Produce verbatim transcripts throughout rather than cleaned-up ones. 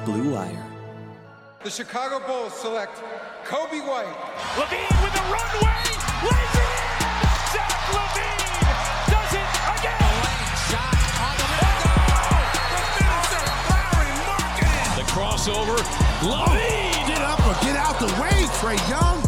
Blue Wire. The Chicago Bulls select Coby White. LaVine with a runway, lays it in! Zach LaVine does it again! Lane shot on the window! The finisher, Larry Markkinen! The crossover, LaVine! Get up or get out the way, Trae Young!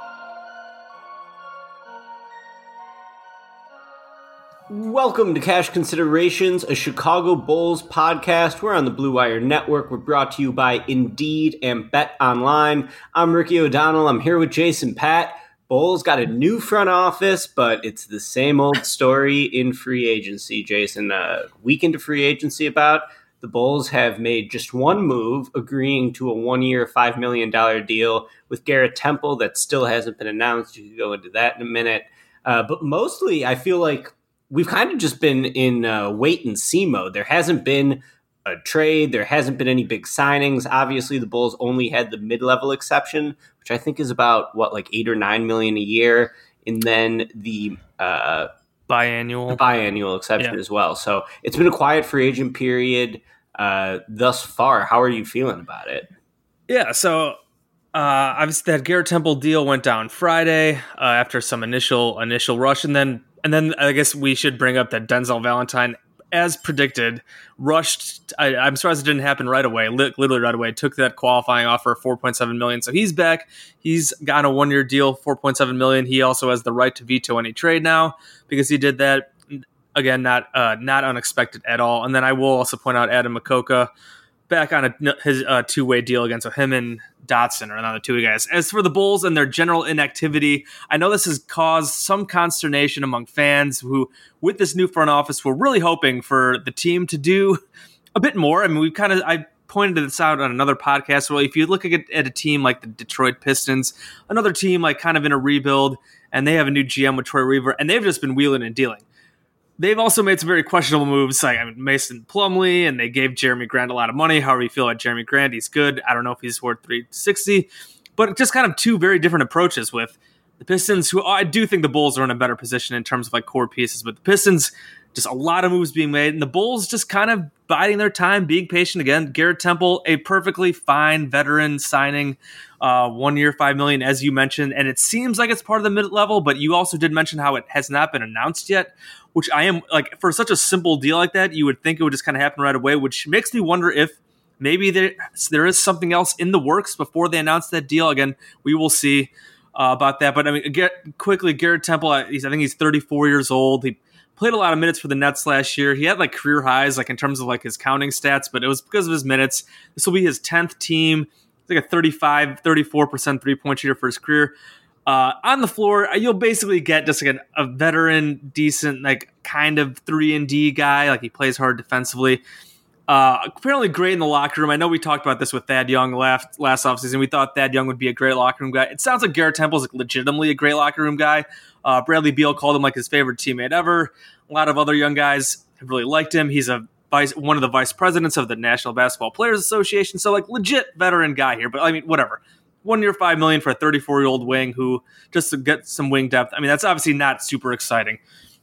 Welcome to Cash Considerations, a Chicago Bulls podcast. We're on the Blue Wire Network. We're brought to you by Indeed and Bet Online. I'm Ricky O'Donnell. I'm here with Jason Pat. Bulls got a new front office, but it's the same old story in free agency. Jason, a week into free agency about, the Bulls have made just one move, agreeing to a one-year, five million dollars deal with Garrett Temple that still hasn't been announced. You can go into that in a minute. Uh, but mostly, I feel like we've kind of just been in uh, wait-and-see mode. There hasn't been a trade. There hasn't been any big signings. Obviously, the Bulls only had the mid-level exception, which I think is about, what, like eight or nine million a year, and then the uh, biannual biannual exception yeah. as well. So it's been a quiet free agent period uh, thus far. How are you feeling about it? Yeah, so uh, obviously that Garrett Temple deal went down Friday uh, after some initial initial rush, and then And then I guess we should bring up that Denzel Valentine, as predicted, rushed. I, I'm surprised it didn't happen right away, literally right away. Took that qualifying offer, four point seven million dollars. So he's back. He's got a one-year deal, four point seven million dollars. He also has the right to veto any trade now because he did that. Again, not uh, not unexpected at all. And then I will also point out Adam Makoka back on a, his uh, two-way deal against so him and Dotson are another two guys. As for the Bulls and their general inactivity, I know this has caused some consternation among fans who, with this new front office, were really hoping for the team to do a bit more. I mean, we kind of I pointed this out on another podcast. Well, if you look at, at a team like the Detroit Pistons, another team like kind of in a rebuild, and they have a new G M with Troy Weaver, and they've just been wheeling and dealing. They've also made some very questionable moves, like I mean, Mason Plumlee, and they gave Jeremy Grant a lot of money. However you feel about Jeremy Grant, he's good. I don't know if he's worth three sixty, but just kind of two very different approaches with the Pistons, who I do think the Bulls are in a better position in terms of like core pieces, but the Pistons, just a lot of moves being made, and the Bulls just kind of biding their time, being patient again. Garrett Temple, a perfectly fine veteran signing, uh, one year, five million, as you mentioned, and it seems like it's part of the mid-level, but you also did mention how it has not been announced yet, which I am, like, for such a simple deal like that, you would think it would just kind of happen right away, which makes me wonder if maybe there, there is something else in the works before they announce that deal. Again, we will see uh, about that. But, I mean, get, quickly, Garrett Temple, he's, I think he's thirty-four years old. He played a lot of minutes for the Nets last year. He had, like, career highs, like, in terms of, like, his counting stats, but it was because of his minutes. This will be his tenth team. It's like a thirty-five, thirty-four percent three-point shooter for his career. Uh, on the floor, you'll basically get just like a, a veteran, decent, like kind of three and D guy. Like he plays hard defensively. Uh, apparently great in the locker room. I know we talked about this with Thad Young last last offseason. We thought Thad Young would be a great locker room guy. It sounds like Garrett Temple is like legitimately a great locker room guy. Uh, Bradley Beal called him like his favorite teammate ever. A lot of other young guys have really liked him. He's a vice, one of the vice presidents of the National Basketball Players Association. So like legit veteran guy here. But I mean, whatever. One year, five million for a thirty-four-year-old wing who just to get some wing depth. I mean, that's obviously not super exciting.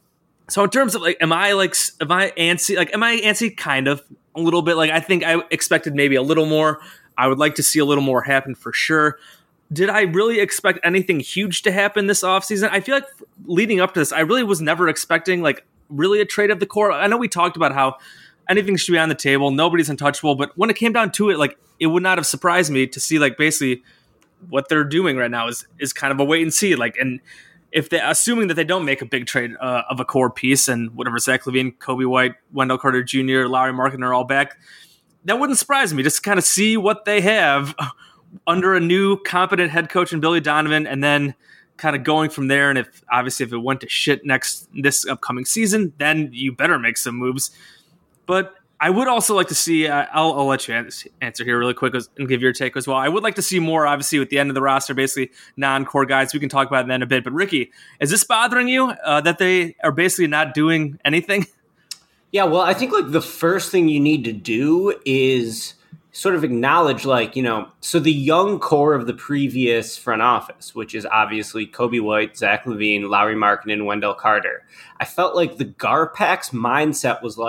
So in terms of like, am I like, am I antsy? Like, am I antsy? Kind of a little bit. Like, I think I expected maybe a little more. I would like to see a little more happen for sure. Did I really expect anything huge to happen this offseason? I feel like leading up to this, I really was never expecting like really a trade of the core. I know we talked about how anything should be on the table. Nobody's untouchable. But when it came down to it, like it would not have surprised me to see like basically what they're doing right now is is kind of a wait and see. Like, and if they, assuming that they don't make a big trade uh, of a core piece and whatever, Zach LaVine, Coby White, Wendell Carter Junior, Larry Markkinen are all back, that wouldn't surprise me. Just kind of see what they have under a new competent head coach in Billy Donovan, and then kind of going from there. And if obviously if it went to shit next this upcoming season, then you better make some moves. But I would also like to see, uh, I'll, I'll let you answer here really quick and give your take as well. I would like to see more, obviously, with the end of the roster, basically non-core guys. We can talk about that in a bit. But Ricky, is this bothering you uh, that they are basically not doing anything? Yeah, well, I think like the first thing you need to do is sort of acknowledge, like, you know, so the young core of the previous front office, which is obviously Coby White, Zach LaVine, Larry Markkinen, Wendell Carter. I felt like the Garpax mindset was like,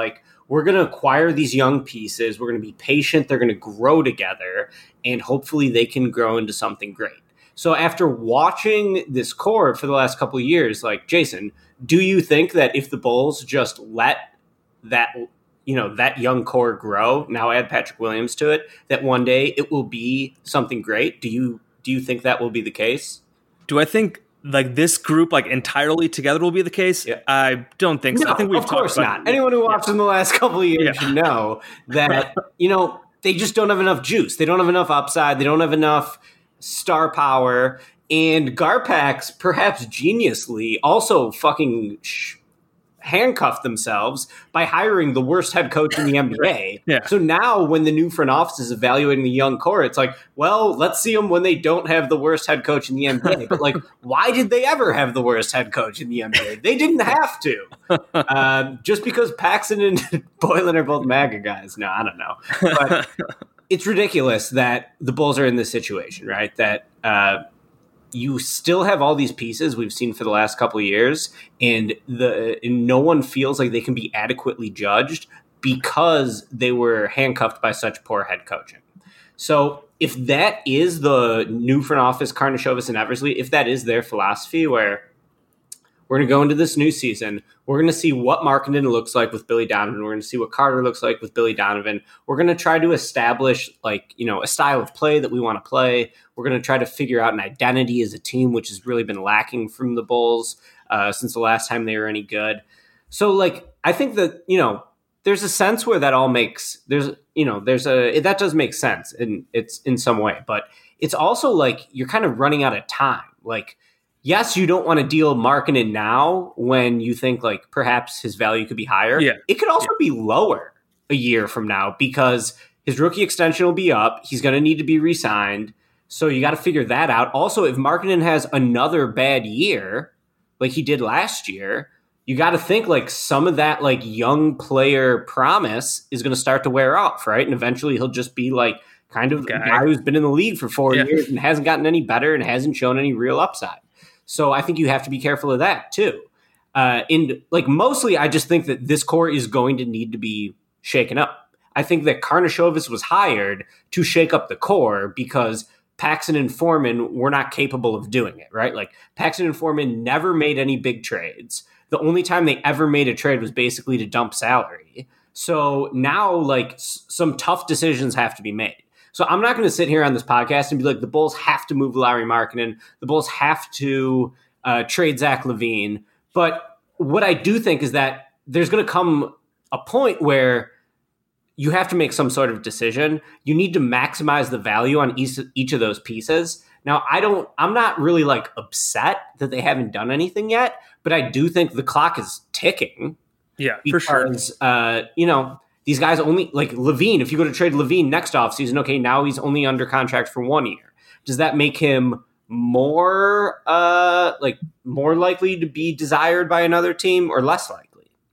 we're going to acquire these young pieces. We're going to be patient. They're going to grow together, and hopefully they can grow into something great. So after watching this core for the last couple of years, like, Jason, do you think that if the Bulls just let that, you know, that young core grow, now add Patrick Williams to it, that one day it will be something great? Do you do you think that will be the case? Do I think like this group like entirely together will be the case? Yeah. I don't think so. No, I think we've of course about, not. Anyone who watched yeah. in the last couple of years Yeah. should know that, you know, they just don't have enough juice. They don't have enough upside. They don't have enough star power. And Garpax, perhaps geniusly, also fucking sh- handcuffed themselves by hiring the worst head coach in the N B A. Yeah. So now when the new front office is evaluating the young core, it's like, well, let's see them when they don't have the worst head coach in the N B A. But, like, why did they ever have the worst head coach in the N B A? They didn't have to. Um, just because Paxson and Boylan are both MAGA guys. No, I don't know. But it's ridiculous that the Bulls are in this situation, right? That uh, you still have all these pieces we've seen for the last couple of years, and the and no one feels like they can be adequately judged because they were handcuffed by such poor head coaching. So if that is the new front office, Karnisovas and Eversley, if that is their philosophy, where we're going to go into this new season, we're going to see what Markkanen looks like with Billy Donovan. We're going to see what Carter looks like with Billy Donovan. We're going to try to establish, like, you know, a style of play that we want to play. We're going to try to figure out an identity as a team, which has really been lacking from the Bulls uh, since the last time they were any good. So, like, I think that, you know, there's a sense where that all makes, there's, you know, there's a, that does make sense in it's in some way, but it's also like you're kind of running out of time. Like, yes, you don't want to deal Markkanen now when you think like perhaps his value could be higher. Yeah. It could also yeah. be lower a year from now because his rookie extension will be up. He's going to need to be re-signed. So you got to figure that out. Also, if Markkanen has another bad year like he did last year, you got to think like some of that like young player promise is going to start to wear off, right? And eventually he'll just be like kind of guy. a guy who's been in the league for four Yeah. years and hasn't gotten any better and hasn't shown any real upside. So I think you have to be careful of that too. Uh, and like mostly, I just think that this core is going to need to be shaken up. I think that Karnisovas was hired to shake up the core because Paxson and Foreman were not capable of doing it, right? Like Paxson and Foreman never made any big trades. The only time they ever made a trade was basically to dump salary. So now like s- some tough decisions have to be made. So I'm not going to sit here on this podcast and be like, the Bulls have to move Lauri Markkanen. The Bulls have to uh, trade Zach LaVine. But what I do think is that there's going to come a point where you have to make some sort of decision. You need to maximize the value on each, each of those pieces. Now, I don't, I'm not really like upset that they haven't done anything yet, but I do think the clock is ticking. Yeah, because, for sure. Uh, you know, these guys only, like LaVine, if you go to trade LaVine next offseason, okay, now he's only under contract for one year. Does that make him more, uh, like, more likely to be desired by another team or less likely?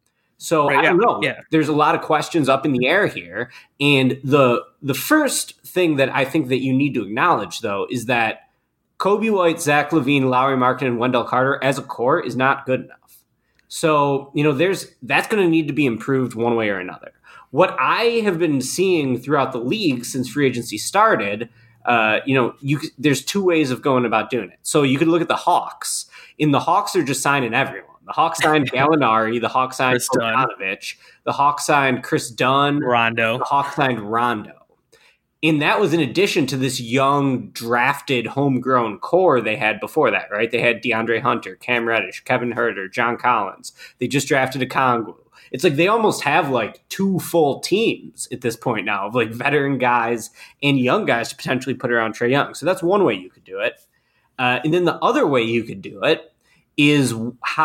So Right, I don't yeah, know. yeah. There's a lot of questions up in the air here. And the the first thing that I think that you need to acknowledge, though, is that Kobe White, Zach LaVine, Lauri Markkanen, and Wendell Carter as a core is not good enough. So, you know, there's that's going to need to be improved one way or another. What I have been seeing throughout the league since free agency started, uh, you know, you there's two ways of going about doing it. So you could look at the Hawks. In the Hawks are just signing everyone. The Hawks signed Gallinari. The Hawks signed Chris Dunn. Bogdanovich. The Hawks signed Chris Dunn. Rondo. The Hawks signed Rondo. And that was in addition to this young, drafted, homegrown core they had before that, right? They had DeAndre Hunter, Cam Reddish, Kevin Huerter, John Collins. They just drafted a Okongwu. It's like they almost have like two full teams at this point now of like veteran guys and young guys to potentially put around Trae Young. So that's one way you could do it. Uh, and then the other way you could do it is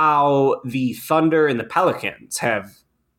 how the Thunder and the Pelicans have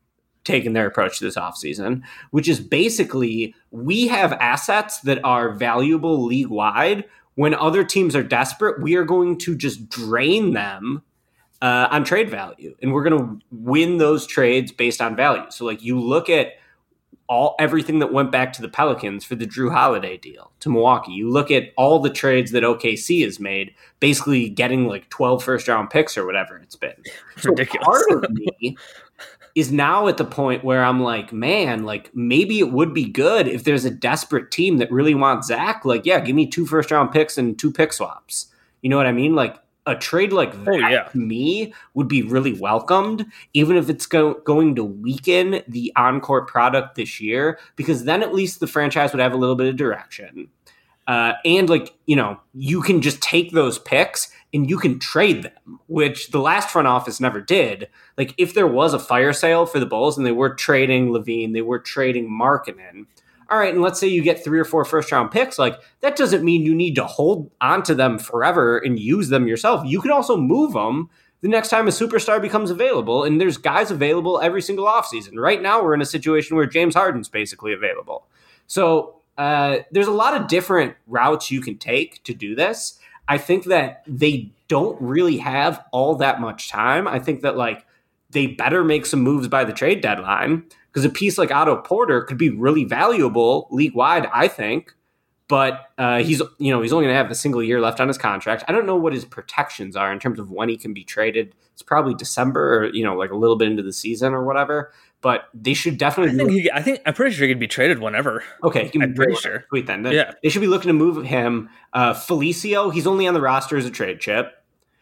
taken their approach to this offseason, which is basically we have assets that are valuable league-wide. When other teams are desperate, we are going to just drain them uh, on trade value, and we're going to win those trades based on value. So, like, you look at all everything that went back to the Pelicans for the Drew Holiday deal to Milwaukee. You look at all the trades that O K C has made, basically getting like twelve first-round picks or whatever it's been. So Ridiculous. part of me is now at the point where I'm like, man, like maybe it would be good if there's a desperate team that really wants Zach. Like, yeah, give me two first round picks and two pick swaps. You know what I mean? Like a trade like that, oh, yeah. to me, would be really welcomed, even if it's go- going to weaken the on-court product this year, because then at least the franchise would have a little bit of direction. Uh, and like, you know, you can just take those picks and you can trade them, which the last front office never did. Like if there was a fire sale for the Bulls and they were trading LaVine, they were trading Markkanen. All right, and let's say you get three or four first round picks. Like that doesn't mean you need to hold onto them forever and use them yourself. You can also move them the next time a superstar becomes available. And there's guys available every single offseason. Right now, we're in a situation where James Harden's basically available. So uh, there's a lot of different routes you can take to do this. I think that they don't really have all that much time. I think that like they better make some moves by the trade deadline, because a piece like Otto Porter could be really valuable league wide, I think. But uh, he's you know he's only going to have a single year left on his contract. I don't know what his protections are in terms of when he can be traded. It's probably December, or you know, like a little bit into the season or whatever. But they should definitely. I think, he, I think I'm pretty sure he could be traded whenever. Okay, he can I'm be pretty sure. sure. Tweet then. Yeah, they should be looking to move him. Uh, Felicio, he's only on the roster as a trade chip.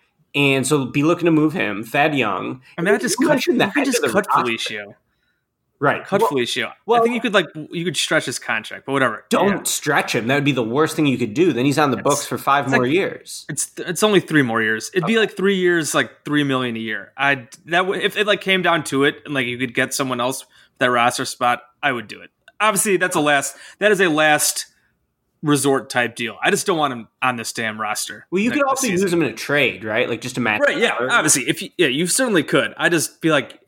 And so be looking to move him. Thad Young. I mean, I just cut, you could just cut Felicio. Right. Cut well, Felicio. Well, I think you could like you could stretch his contract, but whatever. Don't yeah. stretch him. That would be the worst thing you could do. Then he's on the it's, books for five more like, years. It's it's only three more years. It'd okay. be like three years, like three million a year. I that w- if it like came down to it, and like you could get someone else that roster spot, I would do it. Obviously, that's a last. That is a last resort type deal. I just don't want him on this damn roster. Well, you could also use him in a trade, right? Like just to match. Right? Yeah. Obviously, if you, yeah, you certainly could. I just feel like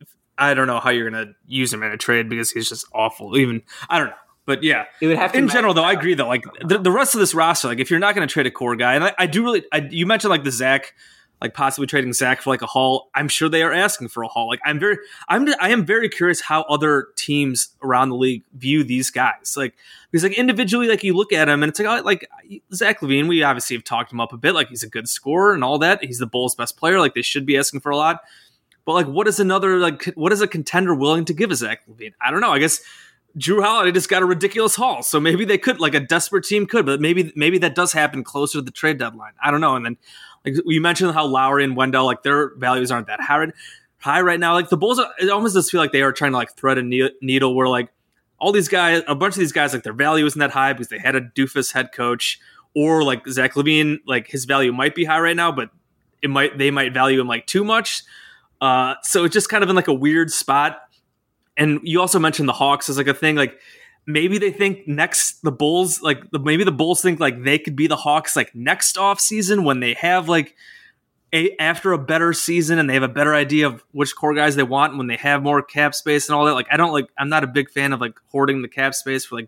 I don't know how you're going to use him in a trade because he's just awful. Even I don't know, but yeah, it would have to in general though. I agree though. Like the, the rest of this roster, like if you're not going to trade a core guy, and I, I do really, I, you mentioned like the Zach, like possibly trading Zach for like a haul. I'm sure they are asking for a haul. Like I'm very, I'm, I am very curious how other teams around the league view these guys. Like because like individually, like you look at him and it's like oh, like Zach LaVine. We obviously have talked him up a bit. Like he's a good scorer and all that. He's the Bulls' best player. Like they should be asking for a lot. But like, what is another like? What is a contender willing to give a Zach LaVine? I don't know. I guess Drew Holiday just got a ridiculous haul, so maybe they could, like a desperate team could, but maybe maybe that does happen closer to the trade deadline. I don't know. And then like you mentioned how Lowry and Wendell, like their values aren't that high high right now. Like the Bulls, are, it almost does feel like they are trying to like thread a needle where like all these guys, a bunch of these guys, like their value isn't that high because they had a doofus head coach, or like Zach LaVine, like his value might be high right now, but it might they might value him like too much. Uh, so it's just kind of in like a weird spot. And you also mentioned the Hawks as like a thing, like maybe they think next the Bulls, like the, maybe the Bulls think like they could be the Hawks like next off season when they have like a, after a better season and they have a better idea of which core guys they want and when they have more cap space and all that. Like, I don't like, I'm not a big fan of like hoarding the cap space for like,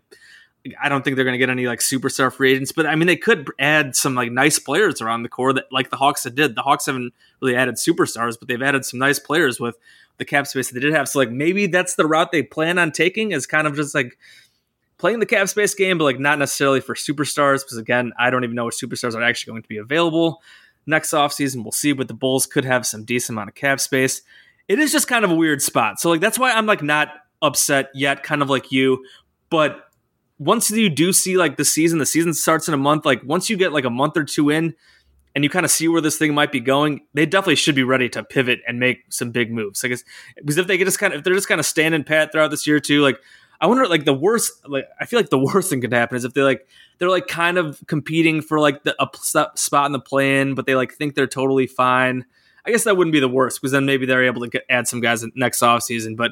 I don't think they're going to get any like superstar free agents, but I mean, they could add some like nice players around the core that like the Hawks did. The Hawks haven't really added superstars, but they've added some nice players with the cap space that they did have. So like maybe that's the route they plan on taking, is kind of just like playing the cap space game, but like not necessarily for superstars. Because again, I don't even know which superstars are actually going to be available next offseason. We'll see, but the Bulls could have some decent amount of cap space. It is just kind of a weird spot. So like, that's why I'm like not upset yet, kind of like you, but once you do see like the season, the season starts in a month. Like once you get like a month or two in and you kind of see where this thing might be going, they definitely should be ready to pivot and make some big moves. Like, because if they get just kind of, if they're just kind of standing pat throughout this year too, like I wonder, like the worst, like I feel like the worst thing could happen is if they like, they're like kind of competing for like the a spot in the play-in, but they like think they're totally fine. I guess that wouldn't be the worst, because then maybe they're able to get, add some guys next offseason. But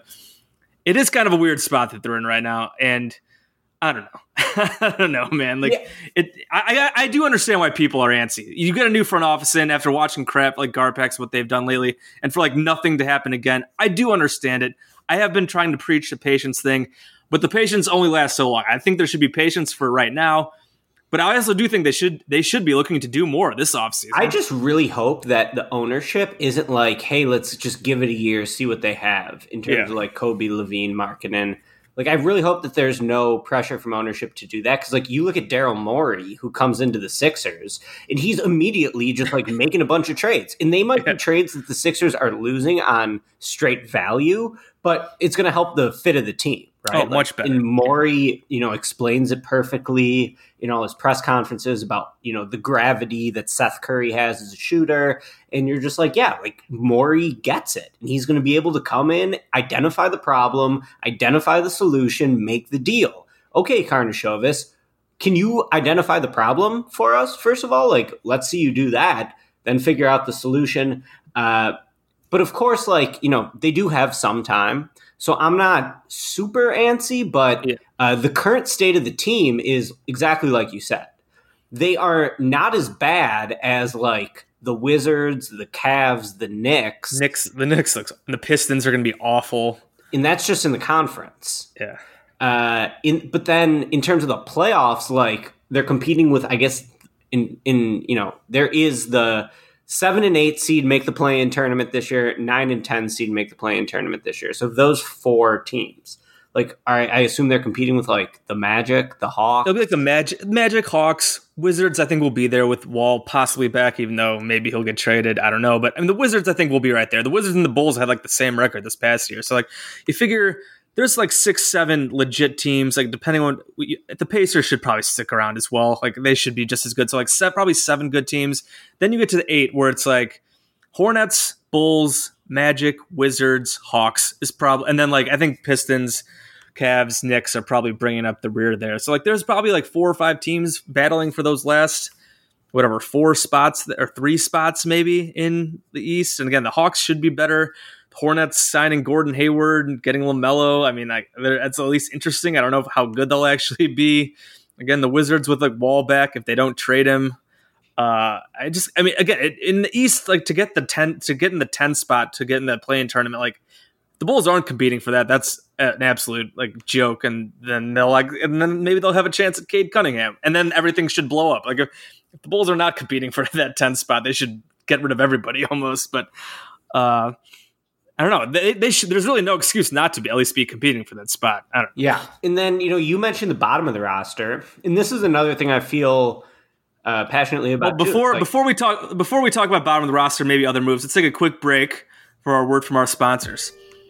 it is kind of a weird spot that they're in right now. And I don't know. I don't know, man. Like yeah. it, I, I, I do understand why people are antsy. You get a new front office in after watching crap like Garpax, what they've done lately, and for like nothing to happen again. I do understand it. I have been trying to preach the patience thing, but the patience only lasts so long. I think there should be patience for right now, but I also do think they should they should be looking to do more this offseason. I just really hope that the ownership isn't like, hey, let's just give it a year, see what they have in terms yeah. of like Kobe, LaVine, Markkanen. Like, I really hope that there's no pressure from ownership to do that. Because, like, you look at Daryl Morey, who comes into the Sixers, and he's immediately just, like, making a bunch of trades. And they might be trades that the Sixers are losing on straight value, but it's going to help the fit of the team, right? Oh, like, much better. And Morey, you know, explains it perfectly in all his press conferences about, you know, the gravity that Seth Curry has as a shooter. And you're just like, yeah, like, Morey gets it. And he's going to be able to come in, identify the problem, identify the solution, make the deal. Okay, Karnisovas, can you identify the problem for us? First of all, like, let's see you do that, then figure out the solution. Uh, but of course, like, you know, they do have some time. So I'm not super antsy, but yeah. uh, the current state of the team is exactly like you said. They are not as bad as, like, the Wizards, the Cavs, the Knicks. Knicks, the Knicks looks, and the Pistons are going to be awful. And that's just in the conference. Yeah. Uh, in but then in terms of the playoffs, like, they're competing with, I guess, in in you know, there is the seven and eight seed make the play-in tournament this year, nine and ten seed make the play-in tournament this year. So those four teams, like, I, I assume they're competing with, like, the Magic, the Hawks. It'll be like the Magic, Magic, Hawks, Wizards. I think will be there with Wall possibly back, even though maybe he'll get traded. I don't know, but I mean the Wizards I think will be right there. The Wizards and the Bulls had like the same record this past year, so like you figure there's like six, seven legit teams. Like depending on the Pacers should probably stick around as well. Like they should be just as good. So like set, probably seven good teams. Then you get to the eight where it's like Hornets, Bulls, Magic, Wizards, Hawks is probably, and then like I think Pistons, Cavs, Knicks are probably bringing up the rear there. So like there's probably like four or five teams battling for those last whatever four spots or three spots maybe in the East. And again, the Hawks should be better. Hornets signing Gordon Hayward and getting LaMelo. I mean, like that's at least interesting. I don't know how good they'll actually be. Again, the Wizards with like Wall back if they don't trade him. Uh, I just, I mean, again, in the East, like to get the ten, to get in the ten spot, to get in the play-in tournament, like the Bulls aren't competing for that. That's an absolute like joke. And then they'll like, and then maybe they'll have a chance at Cade Cunningham, and then everything should blow up. Like if, if the Bulls are not competing for that ten spot, they should get rid of everybody almost. But uh, I don't know. They, they should. There's really no excuse not to be at least be competing for that spot. I don't know. Yeah, and then you know you mentioned the bottom of the roster, and this is another thing I feel uh, passionately about. Well, before like, before we talk before we talk about bottom of the roster, maybe other moves. Let's take a quick break for our word from our sponsors.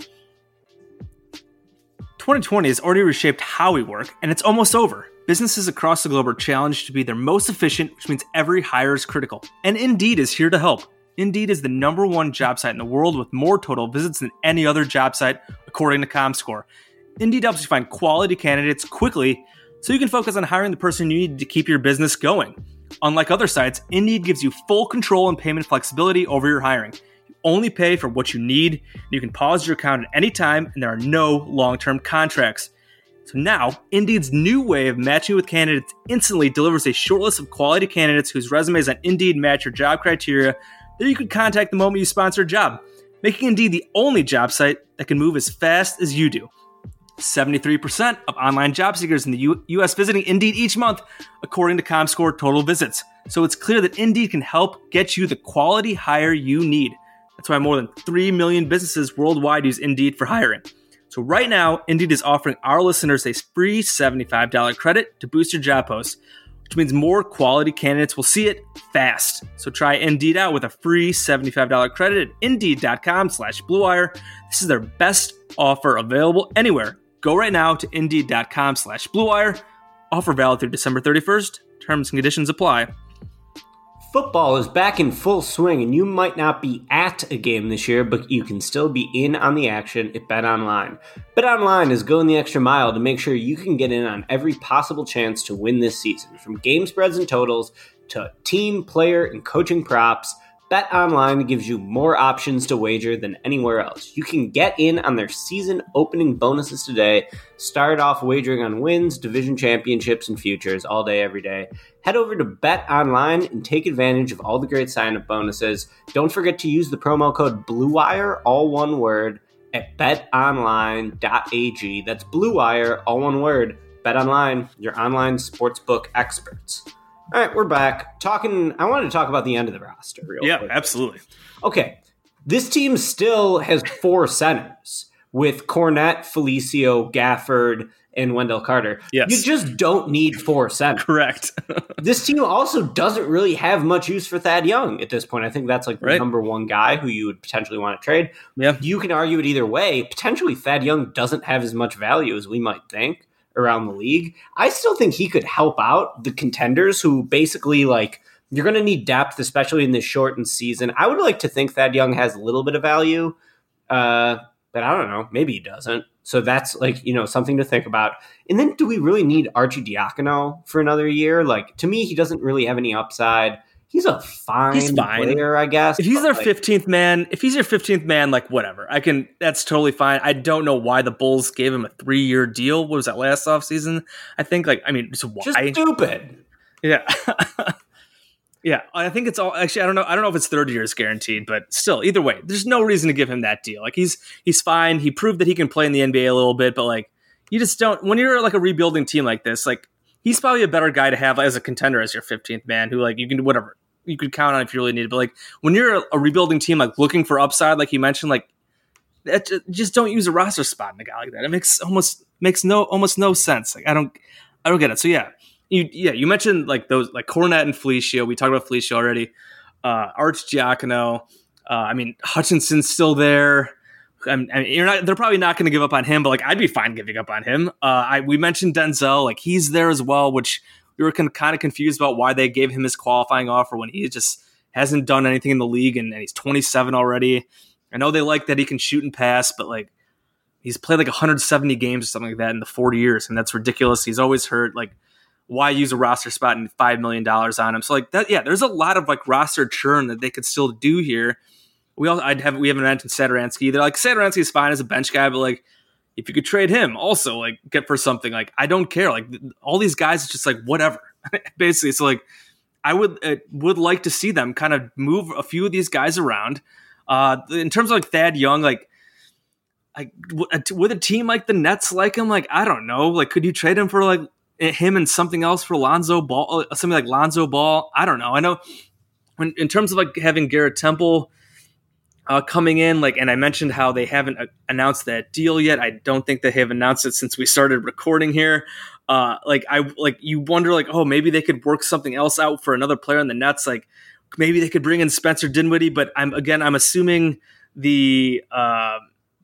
twenty twenty has already reshaped how we work, and it's almost over. Businesses across the globe are challenged to be their most efficient, which means every hire is critical. And Indeed is here to help. Indeed is the number one job site in the world with more total visits than any other job site, according to ComScore. Indeed helps you find quality candidates quickly so you can focus on hiring the person you need to keep your business going. Unlike other sites, Indeed gives you full control and payment flexibility over your hiring. You only pay for what you need. You can pause your account at any time, and there are no long-term contracts. So now, Indeed's new way of matching with candidates instantly delivers a short list of quality candidates whose resumes on Indeed match your job criteria that you can contact the moment you sponsor a job, making Indeed the only job site that can move as fast as you do. seventy-three percent of online job seekers in the U- U.S. visiting Indeed each month, according to ComScore total visits. So it's clear that Indeed can help get you the quality hire you need. That's why more than three million businesses worldwide use Indeed for hiring. So right now, Indeed is offering our listeners a free seventy-five dollars credit to boost your job post, which means more quality candidates will see it fast. So try Indeed out with a free seventy-five dollars credit at Indeed.com slash Blue Wire. This is their best offer available anywhere. Go right now to Indeed.com slash Blue Wire. Offer valid through December thirty-first. Terms and conditions apply. Football is back in full swing, and you might not be at a game this year, but you can still be in on the action at BetOnline. BetOnline is going the extra mile to make sure you can get in on every possible chance to win this season. From game spreads and totals to team, player, and coaching props, BetOnline gives you more options to wager than anywhere else. You can get in on their season opening bonuses today. Start off wagering on wins, division championships, and futures all day, every day. Head over to BetOnline and take advantage of all the great sign-up bonuses. Don't forget to use the promo code BLUEWIRE, all one word, at bet online dot a g. That's BLUEWIRE, all one word. BetOnline, your online sportsbook experts. All right, we're back. Talking. I wanted to talk about the end of the roster real yeah, quick. Yeah, absolutely. Okay, this team still has four centers, with Cornette, Felicio, Gafford, and Wendell Carter. Yes. You just don't need four centers. Correct. This team also doesn't really have much use for Thad Young at this point. I think that's like the Right. number one guy who you would potentially want to trade. Yeah. You can argue it either way. Potentially Thad Young doesn't have as much value as we might think around the league. I still think he could help out the contenders who basically like you're going to need depth, especially in this shortened season. I would like to think Thad Young has a little bit of value, uh, but I don't know. Maybe he doesn't. So that's like, you know, something to think about. And then do we really need Archie Diacono for another year? Like, to me, he doesn't really have any upside. He's a fine, He's fine. player, I guess. If he's but, their like, fifteenth man, if he's your fifteenth man, like whatever, I can. That's totally fine. I don't know why the Bulls gave him a three-year deal. What was that last offseason? I think, like, I mean, just why? just stupid. Yeah. Yeah, I think it's all actually. I don't know. I don't know if it's thirty years guaranteed, but still, either way, there's no reason to give him that deal. Like he's he's fine. He proved that he can play in the N B A a little bit, but like you just don't. When you're like a rebuilding team like this, like he's probably a better guy to have as a contender as your fifteenth man, who like you can do whatever you could count on if you really need it. But like when you're a, a rebuilding team, like looking for upside, like you mentioned, like that just, just don't use a roster spot in a guy like that. It makes almost makes no almost no sense. Like I don't I don't get it. So yeah. You, yeah, you mentioned like those like Cornette and Felicio. We talked about Felicio already. Uh, Arch Diacono. Uh, I mean, Hutchinson's still there. I mean, you're not. They're probably not going to give up on him, but like I'd be fine giving up on him. Uh, I we mentioned Denzel. Like he's there as well, which we were kind of confused about why they gave him his qualifying offer when he just hasn't done anything in the league and, and he's twenty-seven already. I know they like that he can shoot and pass, but like he's played like one hundred seventy games or something like that in the forty years, and that's ridiculous. He's always hurt. Like. Why use a roster spot and five million dollars on him? So like that, yeah, there's a lot of like roster churn that they could still do here. We all, I'd have, we haven't mentioned Satoransky. They're like, Satoransky is fine as a bench guy, but like, if you could trade him also like get for something, like, I don't care. Like all these guys, it's just like, whatever, basically. So like, I would, uh, would like to see them kind of move a few of these guys around. Uh, in terms of like Thad Young, like, like with a team like the Nets, like him, like, I don't know, like, could you trade him for like, him and something else for Lonzo Ball, something like Lonzo Ball. I don't know. I know when, in terms of like having Garrett Temple uh, coming in, like, and I mentioned how they haven't uh, announced that deal yet. I don't think they have announced it since we started recording here. Uh, like I, like you wonder like, oh, maybe they could work something else out for another player in the Nets. Like maybe they could bring in Spencer Dinwiddie, but I'm, again, I'm assuming the, uh,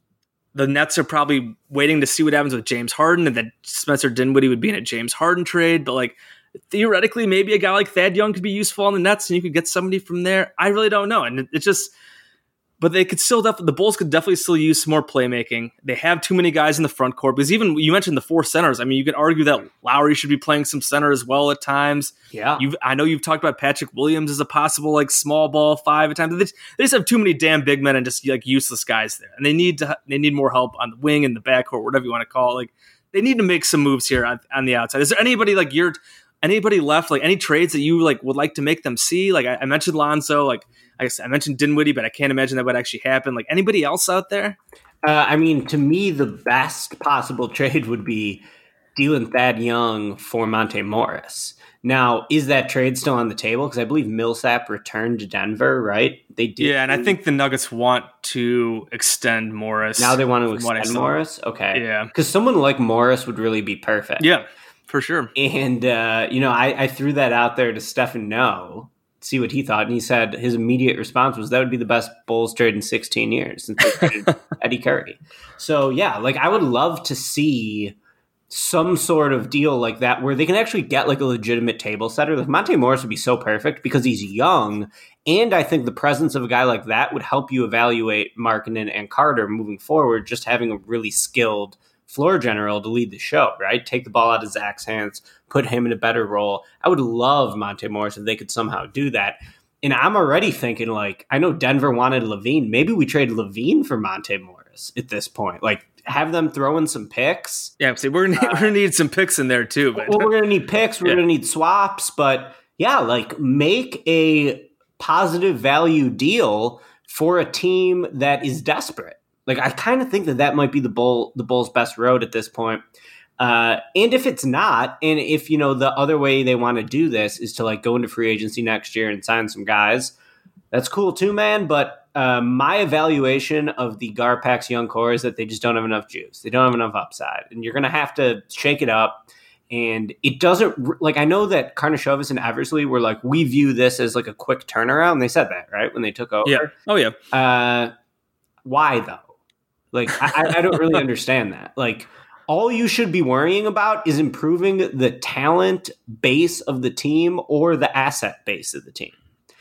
the Nets are probably waiting to see what happens with James Harden and that Spencer Dinwiddie would be in a James Harden trade. But like theoretically, maybe a guy like Thad Young could be useful on the Nets and you could get somebody from there. I really don't know. And it's just, but they could still definitely, the Bulls could definitely still use some more playmaking. They have too many guys in the front court because even you mentioned the four centers. I mean, you could argue that Lowry should be playing some center as well at times. Yeah. You've, I know you've talked about Patrick Williams as a possible like small ball five at times. They just, they just have too many damn big men and just like useless guys there. And they need to, they need more help on the wing and the backcourt, whatever you want to call it. Like they need to make some moves here on, on the outside. Is there anybody like you're, anybody left, like any trades that you like would like to make them see? Like I, I mentioned Lonzo, like I guess I mentioned Dinwiddie, but I can't imagine that would actually happen. Like anybody else out there? Uh, I mean, to me, the best possible trade would be dealing Thad Young for Monte Morris. Now, is that trade still on the table? Because I believe Millsap returned to Denver, right? They did. Yeah, and I think the Nuggets want to extend Morris. Now they want to from what I extend saw. Morris? Okay. Yeah. Because someone like Morris would really be perfect. Yeah, for sure. And, uh, you know, I, I threw that out there to Stefan No, see what he thought. And he said his immediate response was that would be the best Bulls trade in sixteen years since they traded Eddie Curry. So, yeah, like I would love to see some sort of deal like that where they can actually get like a legitimate table setter. Like Monte Morris would be so perfect because he's young. And I think the presence of a guy like that would help you evaluate Markkanen and Carter moving forward, just having a really skilled floor general to lead the show, right? Take the ball out of Zach's hands, put him in a better role. I would love Monte Morris if they could somehow do that. And I'm already thinking like, I know Denver wanted Levine. Maybe we trade Levine for Monte Morris at this point. Like have them throw in some picks. Yeah, so we're gonna, uh, we're gonna need some picks in there too. But well, we're gonna need picks. We're yeah. gonna need swaps. But yeah, like make a positive value deal for a team that is desperate. Like I kind of think that that might be the bull, the Bulls' best road at this point. Uh, and if it's not, and if you know the other way they want to do this is to like go into free agency next year and sign some guys, that's cool too, man. But uh, my evaluation of the Garpax young core is that they just don't have enough juice. They don't have enough upside, and you're going to have to shake it up. And it doesn't, like, I know that Karnisovas and Eversley were like, we view this as like a quick turnaround. They said that, right, when they took over. Yeah. Oh yeah. Uh, why though? Like, I, I don't really understand that. Like, all you should be worrying about is improving the talent base of the team or the asset base of the team.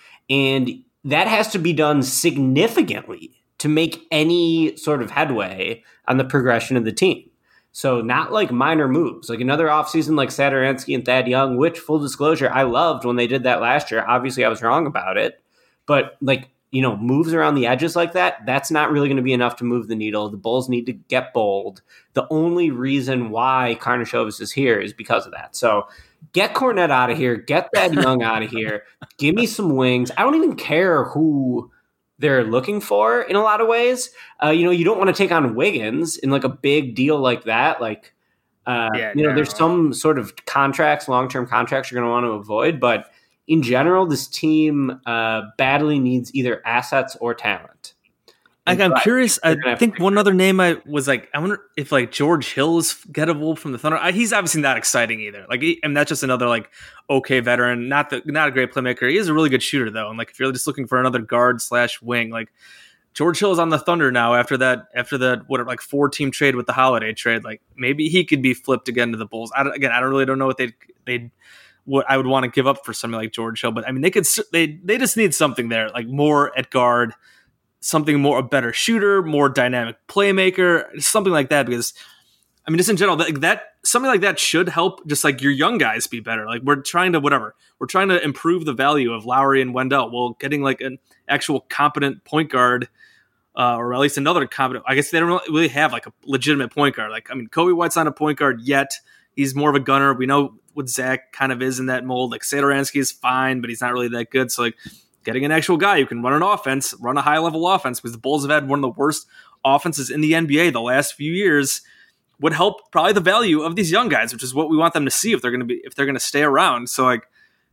And that has to be done significantly to make any sort of headway on the progression of the team. So not like minor moves, like another offseason like Satoransky and Thad Young, which, full disclosure, I loved when they did that last year. Obviously, I was wrong about it. But like, you know, moves around the edges like that, that's not really going to be enough to move the needle. The Bulls need to get bold. The only reason why Karnisovas is here is because of that. So get Kornet out of here. Get that Young out of here. Give me some wings. I don't even care who they're looking for in a lot of ways. Uh, you know, you don't want to take on Wiggins in like a big deal like that. Like, uh, yeah, you know, no. there's some sort of contracts, long-term contracts you're going to want to avoid, but in general, this team uh, badly needs either assets or talent. Like, I'm But curious. I they're gonna have think to one other name I was like, I wonder if like George Hill is gettable from the Thunder. I, he's obviously not exciting either. Like, he, and that's just another like okay veteran, not the not a great playmaker. He is a really good shooter though. And like, if you're just looking for another guard slash wing, like George Hill is on the Thunder now after that after that what like four team trade with the Holiday trade. Like, maybe he could be flipped again to the Bulls. I don't, again, I don't really don't know what they they what I would want to give up for something like George Hill, but I mean they could they they just need something there, like more at guard. Something more, a better shooter, more dynamic playmaker, something like that. Because, I mean, just in general, that, that something like that should help just like your young guys be better. Like, we're trying to, whatever, we're trying to improve the value of Lowry and Wendell. Well, getting like an actual competent point guard, uh, or at least another competent, I guess they don't really have like a legitimate point guard. Like, I mean, Kobe White's not a point guard yet. He's more of a gunner. We know what Zach kind of is in that mold. Like, Satoransky is fine, but he's not really that good. So, like, getting an actual guy who can run an offense, run a high-level offense, because the Bulls have had one of the worst offenses in the N B A the last few years, would help probably the value of these young guys, which is what we want them to see if they're going to be if they're going to stay around. So like,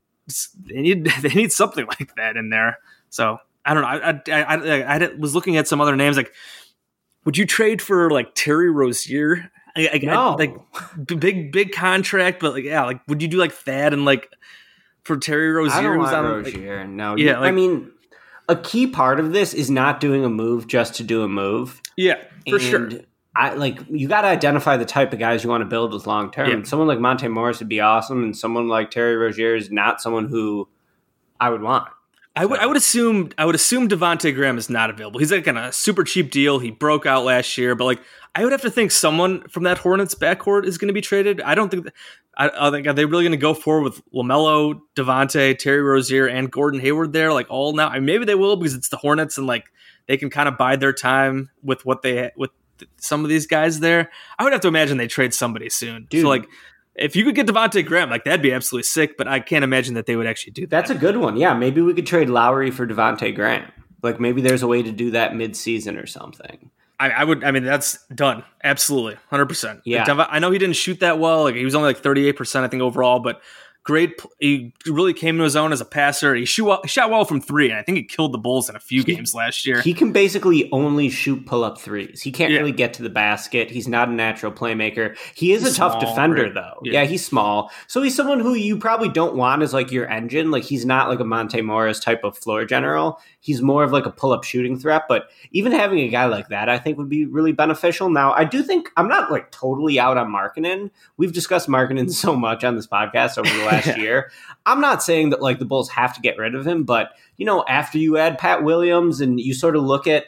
they need they need something like that in there. So I don't know. I I, I, I was looking at some other names. Like, would you trade for like Terry Rozier? I, I, No. I, like big big contract, but like yeah, like would you do like Thad and like? For Terry Rozier, I don't who's want on, Rozier. like, no, yeah, like, I mean, a key part of this is not doing a move just to do a move. Yeah, for and sure. I like you got to identify the type of guys you want to build with long term. Yeah. Someone like Monte Morris would be awesome, and someone like Terry Rozier is not someone who I would want. I would I would assume I would assume Devontae Graham is not available. He's like on a super cheap deal. He broke out last year, but like I would have to think someone from that Hornets backcourt is going to be traded. I don't think that, I, I think are they really going to go forward with LaMelo, Devontae, Terry Rozier, and Gordon Hayward there like all now? I mean, maybe they will because it's the Hornets and like they can kind of bide their time with what they with some of these guys there. I would have to imagine they trade somebody soon. Dude. So like. If you could get Devontae Graham, like that'd be absolutely sick, but I can't imagine that they would actually do that. That's a good one. Yeah, maybe we could trade Lowry for Devontae Graham. Like maybe there's a way to do that mid-season or something. I, I would. I mean, that's done. Absolutely, one hundred percent. Yeah. Dev- I know he didn't shoot that well. Like he was only like thirty-eight percent, I think, overall. But great. He really came to his own as a passer. He shoot well, shot well from three, and I think he killed the Bulls in a few He- games last year. He can basically only shoot pull-up threes. He can't Yeah. really get to the basket. He's not a natural playmaker. He is He's a tough small, defender, right? though. Yeah. Yeah. he's small. So he's someone who you probably don't want as like your engine. Like he's not like a Monte Morris type of floor general. He's more of like a pull-up shooting threat. But even having a guy like that, I think, would be really beneficial. Now, I do think I'm not like totally out on Markkanen. We've discussed Markkanen so much on this podcast over the last Yeah. year. I'm not saying that like the Bulls have to get rid of him, but you know, after you add Pat Williams and you sort of look at,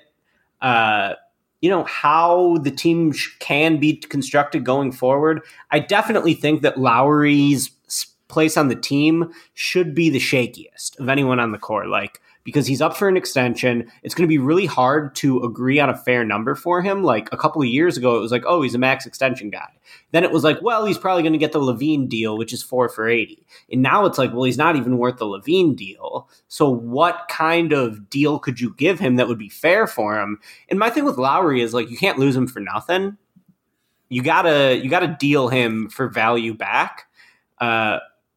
uh, you know, how the team sh- can be constructed going forward, I definitely think that Lowry's s- place on the team should be the shakiest of anyone on the court. Like, because he's up for an extension. It's going to be really hard to agree on a fair number for him. Like a couple of years ago, it was like, oh, he's a max extension guy. Then it was like, well, he's probably going to get the Levine deal, which is four for eighty. And now it's like, well, he's not even worth the Levine deal. So what kind of deal could you give him that would be fair for him? And my thing with Lowry is like, you can't lose him for nothing. You gotta, you gotta deal him for value back. Uh,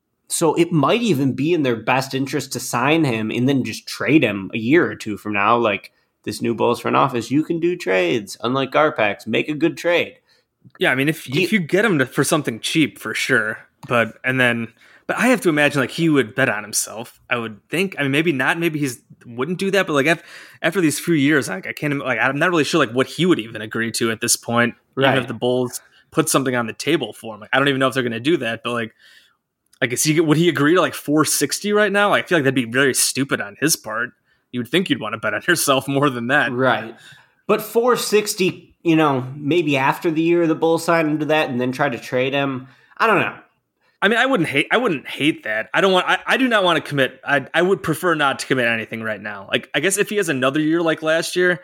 So it might even be in their best interest to sign him and then just trade him a year or two from now. Like this new Bulls front office, you can do trades. Unlike Garpax, make a good trade. Yeah, I mean, if You- if you get him to, for something cheap, for sure. But and then, but I have to imagine like he would bet on himself. I would think. I mean, maybe not. Maybe he's wouldn't do that. But like after, after these few years, like I can't. Like I'm not really sure like what he would even agree to at this point. Right. Even if the Bulls put something on the table for him, like I don't even know if they're going to do that. But like, I guess he would he agree to like four sixty right now? I feel like that'd be very stupid on his part. You would think you'd want to bet on yourself more than that. Right. But four sixty, you know, maybe after the year the Bulls sign him to that and then try to trade him. I don't know. I mean, I wouldn't hate. I wouldn't hate that. I don't want. I, I do not want to commit. I I would prefer not to commit anything right now. Like, I guess if he has another year like last year,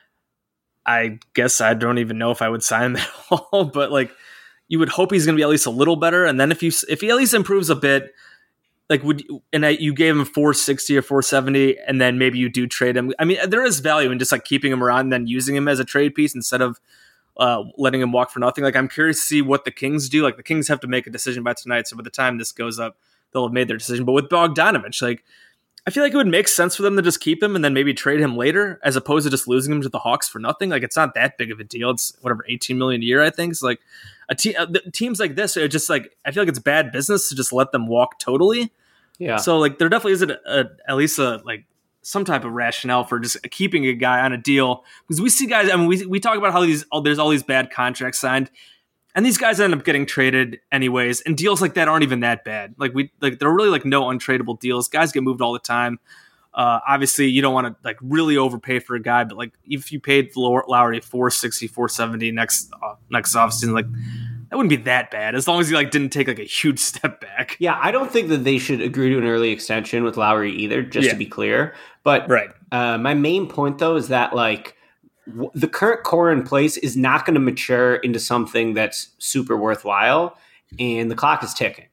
I guess I don't even know if I would sign him at all. But like, you would hope he's going to be at least a little better. And then if you if he at least improves a bit, like would and I, you gave him four sixty or four seventy, and then maybe you do trade him. I mean, there is value in just like keeping him around and then using him as a trade piece instead of uh, letting him walk for nothing. Like, I'm curious to see what the Kings do. Like, the Kings have to make a decision by tonight, so by the time this goes up, they'll have made their decision. But with Bogdanovich, like, I feel like it would make sense for them to just keep him and then maybe trade him later, as opposed to just losing him to the Hawks for nothing. Like, it's not that big of a deal. It's whatever, eighteen million a year, I think. It's like a te- uh, teams like this are just like, I feel like it's bad business to just let them walk totally. Yeah. So like, there definitely isn't a, a, at least a like some type of rationale for just keeping a guy on a deal, because we see guys. I mean, we we talk about how these oh, there's all these bad contracts signed, and these guys end up getting traded anyways. And deals like that aren't even that bad. Like we like there are really like no untradeable deals. Guys get moved all the time. Uh, obviously, you don't want to like really overpay for a guy, but like if you paid Lowry four sixty, four seventy next uh, next offseason, like that wouldn't be that bad, as long as he like didn't take like a huge step back. Yeah, I don't think that they should agree to an early extension with Lowry either, just Yeah. to be clear. But Right. uh, my main point, though, is that like w- the current core in place is not going to mature into something that's super worthwhile, and the clock is ticking.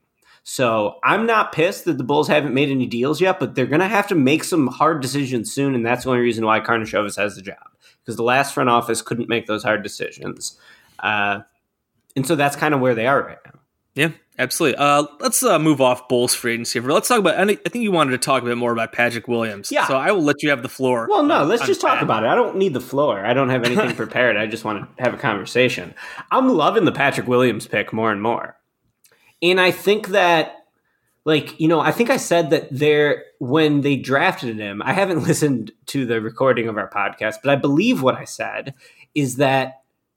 So I'm not pissed that the Bulls haven't made any deals yet, but they're going to have to make some hard decisions soon, and that's the only reason why Karnisovas has the job, because the last front office couldn't make those hard decisions. Uh, and so that's kind of where they are right now. Yeah, absolutely. Uh, let's uh, move off Bulls free agency. Let's talk about. I think you wanted to talk a bit more about Patrick Williams. Yeah. So I will let you have the floor. Well, no, on- let's on just talk Pat. about it. I don't need the floor. I don't have anything prepared. I just want to have a conversation. I'm loving the Patrick Williams pick more and more. And I think that, like, you know, I think I said that there when they drafted him, I haven't listened to the recording of our podcast, but I believe what I said is that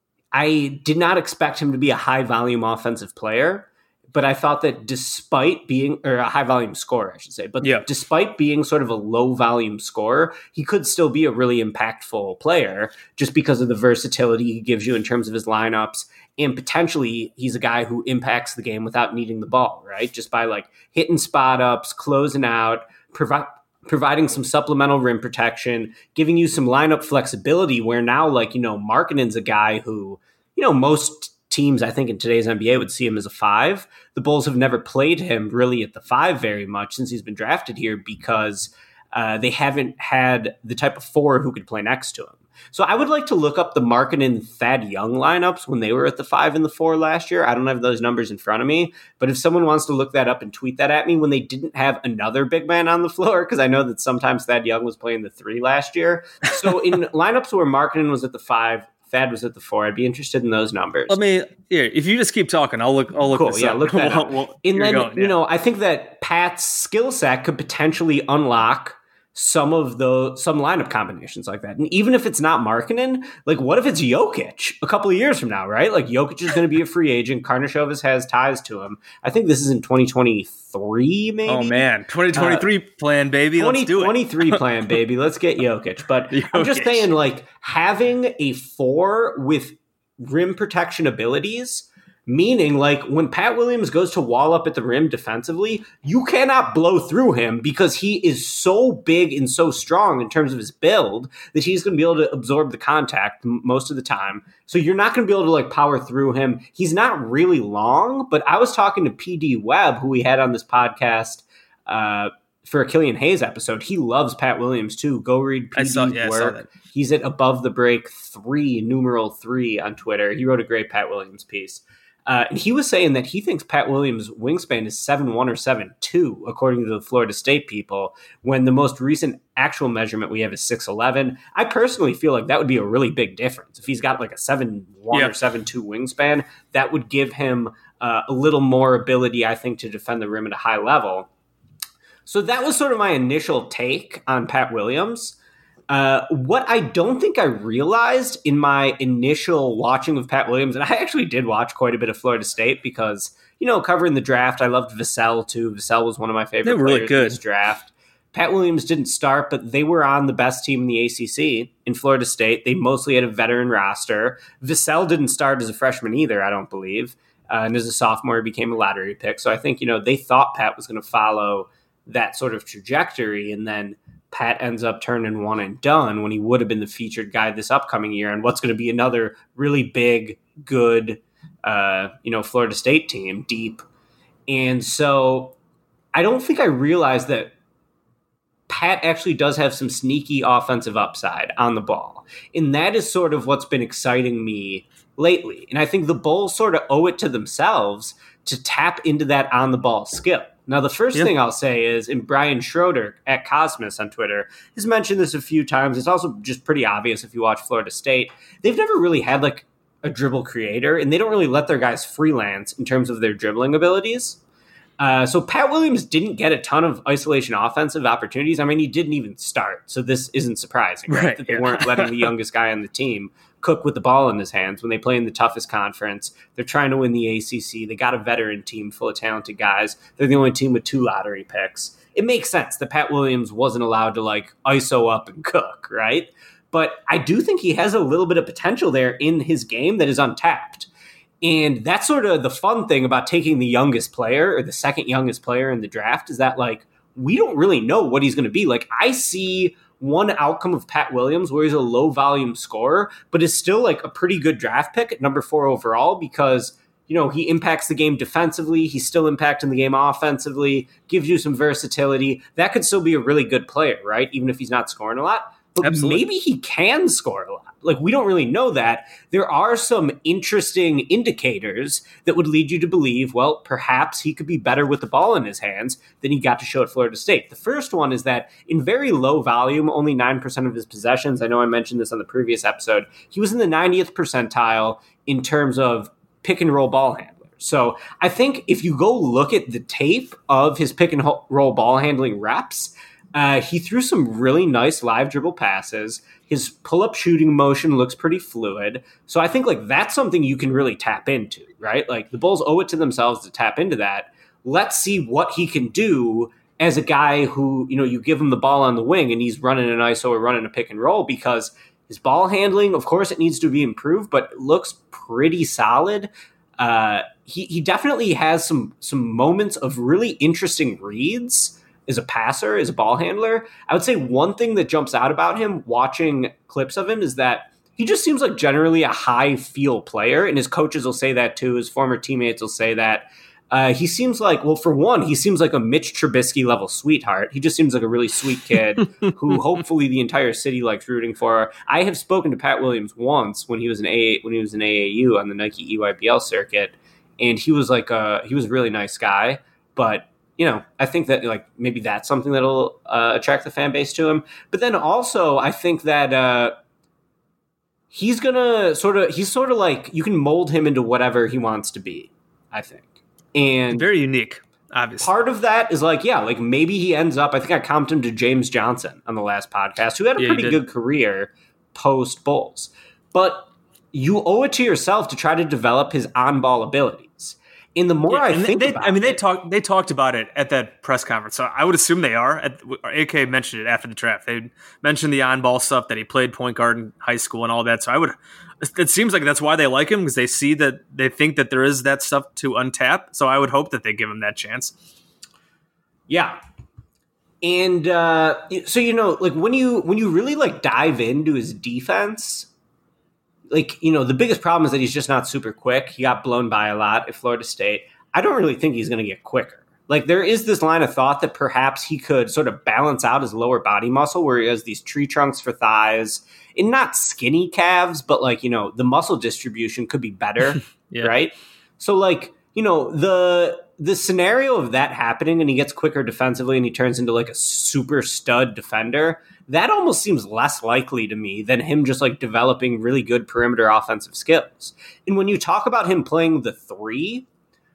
I did not expect him to be a high volume offensive player, but I thought that despite being, or a high volume scorer, I should say, but Yeah. despite being sort of a low volume scorer, he could still be a really impactful player just because of the versatility he gives you in terms of his lineups. And potentially he's a guy who impacts the game without needing the ball, right? Just by like hitting spot ups, closing out, provi- providing some supplemental rim protection, giving you some lineup flexibility where now, like, you know, Markkanen's a guy who, you know, most teams, I think in today's N B A would see him as a five. The Bulls have never played him really at the five very much since he's been drafted here because uh, they haven't had the type of four who could play next to him. So I would like to look up the Markkanen Thad Young lineups when they were at the five and the four last year. I don't have those numbers in front of me, but if someone wants to look that up and tweet that at me when they didn't have another big man on the floor, because I know that sometimes Thad Young was playing the three last year. So in lineups where Markkanen was at the five, Thad was at the four, I'd be interested in those numbers. Let me. Here, if you just keep talking, I'll look. I'll look. Cool, this yeah, up. look that Well, up. well, and you're then, going, you yeah. know, I think that Pat's skill set could potentially unlock some of the some lineup combinations like that. And even if it's not Markkanen, like what if it's Jokic a couple of years from now, right? Like Jokic is going to be a free agent. Karnisovas has ties to him. I think this is in twenty twenty-three, maybe. Oh man, twenty twenty-three plan, baby. Let's do it. twenty twenty-three plan, baby. Let's get Jokic. But I'm just Jokic. saying, like, having a four with rim protection abilities, meaning, like, when Pat Williams goes to wall up at the rim defensively, you cannot blow through him because he is so big and so strong in terms of his build that he's going to be able to absorb the contact m- most of the time. So you're not going to be able to, like, power through him. He's not really long, but I was talking to P D Webb, who we had on this podcast, uh, for a Killian Hayes episode. He loves Pat Williams too. Go read P I D's saw- yeah, I saw work. that. He's at Above the Break three, numeral three on Twitter. He wrote a great Pat Williams piece. Uh, and he was saying that he thinks Pat Williams' wingspan is seven one or seven two, according to the Florida State people, when the most recent actual measurement we have is six eleven. I personally feel like that would be a really big difference. If he's got like a seven one yep. or seven two wingspan, that would give him uh, a little more ability, I think, to defend the rim at a high level. So that was sort of my initial take on Pat Williams. Uh, what I don't think I realized in my initial watching of Pat Williams, and I actually did watch quite a bit of Florida State because, you know, covering the draft, I loved Vassell too. Vassell was one of my favorite really players good. in this draft. Pat Williams didn't start, but they were on the best team in the A C C in Florida State. They mostly had a veteran roster. Vassell didn't start as a freshman either, I don't believe. Uh, and as a sophomore, he became a lottery pick. So I think, you know, they thought Pat was going to follow that sort of trajectory, and then Pat ends up turning one and done when he would have been the featured guy this upcoming year and what's going to be another really big, good, uh, you know, Florida State team, deep. And so I don't think I realized that Pat actually does have some sneaky offensive upside on the ball. And that is sort of what's been exciting me lately. And I think the Bulls sort of owe it to themselves to tap into that on-the-ball skill. Now, the first yep. thing I'll say is, and Brian Schroeder at Cosmos on Twitter has mentioned this a few times. It's also just pretty obvious if you watch Florida State. They've never really had like a dribble creator, and they don't really let their guys freelance in terms of their dribbling abilities. Uh, so Pat Williams didn't get a ton of isolation offensive opportunities. I mean, he didn't even start, so this isn't surprising, right? right that yeah. they weren't letting the youngest guy on the team cook with the ball in his hands when they play in the toughest conference. They're trying to win the A C C. They got a veteran team full of talented guys. They're the only team with two lottery picks. It makes sense that Pat Williams wasn't allowed to like I S O up and cook, right? But I do think he has a little bit of potential there in his game that is untapped. And that's sort of the fun thing about taking the youngest player or the second youngest player in the draft is that like we don't really know what he's going to be. Like I see one outcome of Pat Williams where he's a low volume scorer, but is still like a pretty good draft pick at number four overall because, you know, he impacts the game defensively. He's still impacting the game offensively, gives you some versatility. That could still be a really good player, right? Even if he's not scoring a lot. But Absolutely. Maybe he can score a lot. Like, we don't really know that. There are some interesting indicators that would lead you to believe, well, perhaps he could be better with the ball in his hands than he got to show at Florida State. The first one is that in very low volume, only nine percent of his possessions, I know I mentioned this on the previous episode, he was in the ninetieth percentile in terms of pick and roll ball handlers. So I think if you go look at the tape of his pick and roll ball handling reps, Uh, he threw some really nice live dribble passes. His pull-up shooting motion looks pretty fluid. So I think like that's something you can really tap into, right? Like the Bulls owe it to themselves to tap into that. Let's see what he can do as a guy who, you know, you give him the ball on the wing and he's running an I S O or running a pick and roll because his ball handling, of course, it needs to be improved, but it looks pretty solid. Uh, he, he definitely has some some moments of really interesting reads as a passer, as a ball handler. I would say one thing that jumps out about him watching clips of him is that he just seems like generally a high feel player, and his coaches will say that too. His former teammates will say that. Uh, he seems like, well, for one, he seems like a Mitch Trubisky level sweetheart. He just seems like a really sweet kid who hopefully the entire city likes rooting for. I have spoken to Pat Williams once when he was in A when he was in A A U on the Nike E Y B L circuit, and he was like a, he was a really nice guy, but you know, I think that like maybe that's something that'll uh, attract the fan base to him. But then also, I think that uh, he's gonna sort of he's sort of like you can mold him into whatever he wants to be. I think, and very unique. Obviously, part of that is like yeah, like maybe he ends up. I think I comped him to James Johnson on the last podcast, who had a yeah, pretty good career post Bulls. But you owe it to yourself to try to develop his on-ball abilities. And the more yeah, I think they, about I mean, it, they talked they talked about it at that press conference. So I would assume they are. At, A K mentioned it after the draft. They mentioned the on-ball stuff, that he played point guard in high school and all that. So I would. It seems like that's why they like him, because they see that they think that there is that stuff to untap. So I would hope that they give him that chance. Yeah. And uh, so, you know, like when you when you really like dive into his defense, like, you know, the biggest problem is that he's just not super quick. He got blown by a lot at Florida State. I don't really think he's going to get quicker. Like, there is this line of thought that perhaps he could sort of balance out his lower body muscle where he has these tree trunks for thighs and not skinny calves, but like, you know, the muscle distribution could be better, yeah. right? So, like, you know, the the scenario of that happening and he gets quicker defensively and he turns into like a super stud defender, that almost seems less likely to me than him just like developing really good perimeter offensive skills. And when you talk about him playing the three,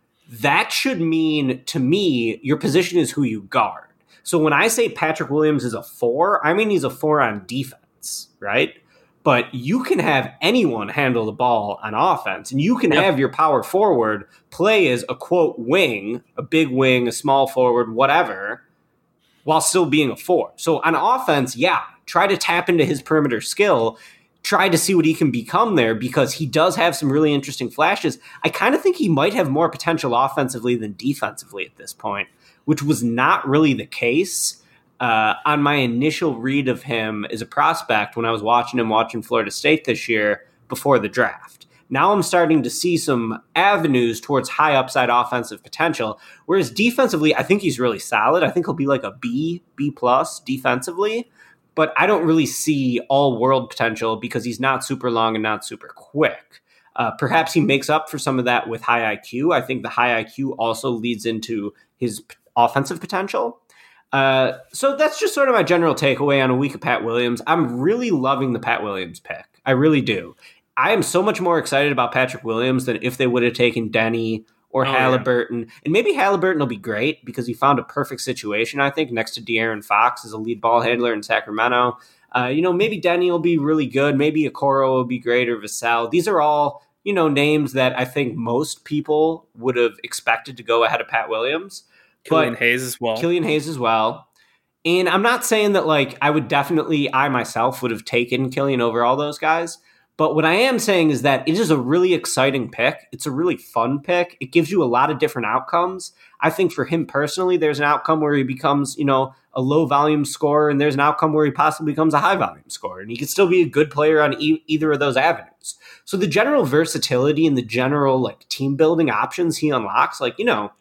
that should mean to me your position is who you guard. So when I say Patrick Williams is a four, I mean he's a four on defense, right? But you can have anyone handle the ball on offense, and you can yep. have your power forward play as a, quote, wing, a big wing, a small forward, whatever, while still being a four. So on offense, yeah, try to tap into his perimeter skill, try to see what he can become there, because he does have some really interesting flashes. I kind of think he might have more potential offensively than defensively at this point, which was not really the case Uh, on my initial read of him as a prospect when I was watching him watching Florida State this year before the draft. Now I'm starting to see some avenues towards high upside offensive potential, whereas defensively, I think he's really solid. I think he'll be like a B, B plus defensively, but I don't really see all world potential because he's not super long and not super quick. Uh, perhaps he makes up for some of that with high I Q. I think the high I Q also leads into his p- offensive potential. Uh, so that's just sort of my general takeaway on a week of Pat Williams. I'm really loving the Pat Williams pick. I really do. I am so much more excited about Patrick Williams than if they would have taken Denny or oh, Halliburton. Yeah. And maybe Halliburton will be great because he found a perfect situation, I think, next to De'Aaron Fox as a lead ball handler in Sacramento. Uh, you know, maybe Denny will be really good. Maybe Okoro will be great, or Vassell. These are all, you know, names that I think most people would have expected to go ahead of Pat Williams. Killian Hayes as well. Killian Hayes as well. And I'm not saying that, like, I would definitely, I myself would have taken Killian over all those guys. But what I am saying is that it is a really exciting pick. It's a really fun pick. It gives you a lot of different outcomes. I think for him personally, there's an outcome where he becomes, you know, a low volume scorer, and there's an outcome where he possibly becomes a high volume scorer. And he could still be a good player on e- either of those avenues. So the general versatility and the general, like, team building options he unlocks, like, you know,